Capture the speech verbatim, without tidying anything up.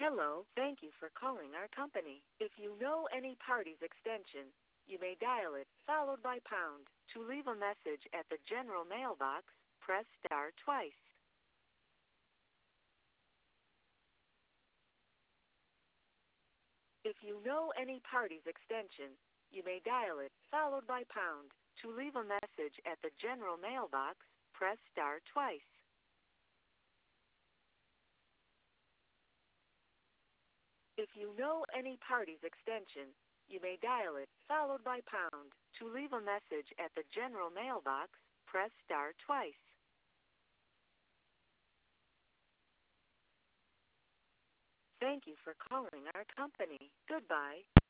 Hello, thank you for calling our company. If you know any party's extension, you may dial it, followed by pound. To leave a message at the general mailbox, press star twice. If you know any party's extension, you may dial it, followed by pound. To leave a message at the general mailbox, press star twice. If you know any party's extension, you may dial it, followed by pound. To leave a message at the general mailbox, press star twice. Thank you for calling our company. Goodbye.